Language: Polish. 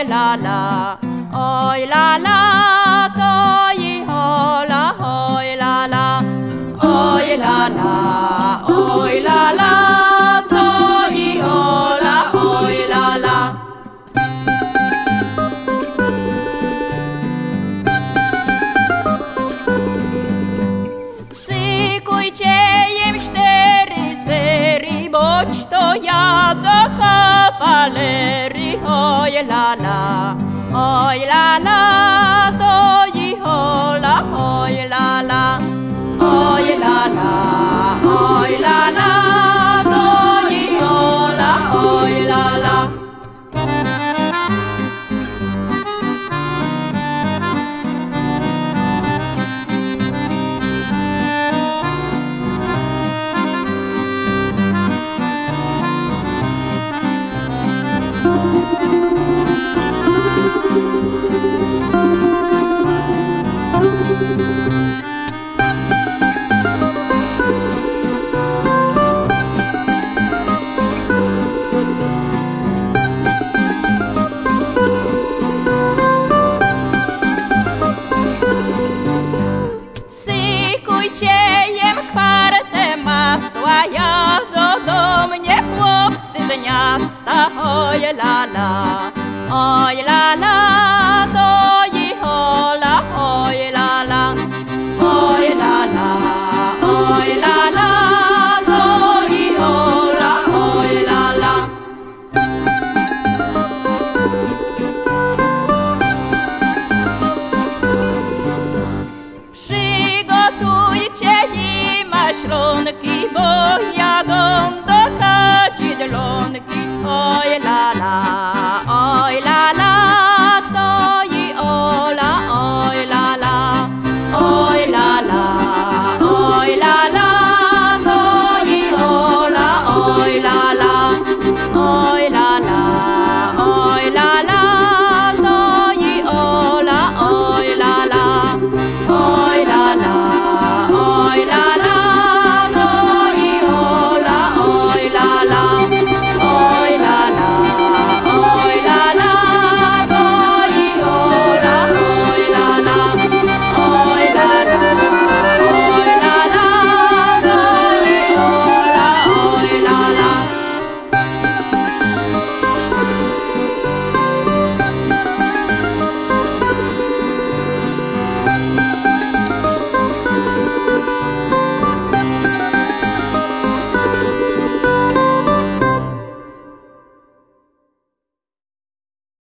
la la, oj la la, to i hola, oj la la, oj la la, oj la la, to i hola, oj la la. Sykujcie jem 4 sery, boć to ja do kawalerii. Oj la la, oj la la, to i hola, oj la la, oj la la, oj la la, to i hola, oj la la. Jem 4 masła, jadą do mnie chłopcy z miasta. Oj la la, oj la la, to i hola, oj la la, oj la la, oj la la, to i hola, oj la la. Przygotujcie i maślonki, bo jadą do kadzidlonki. Oj la la.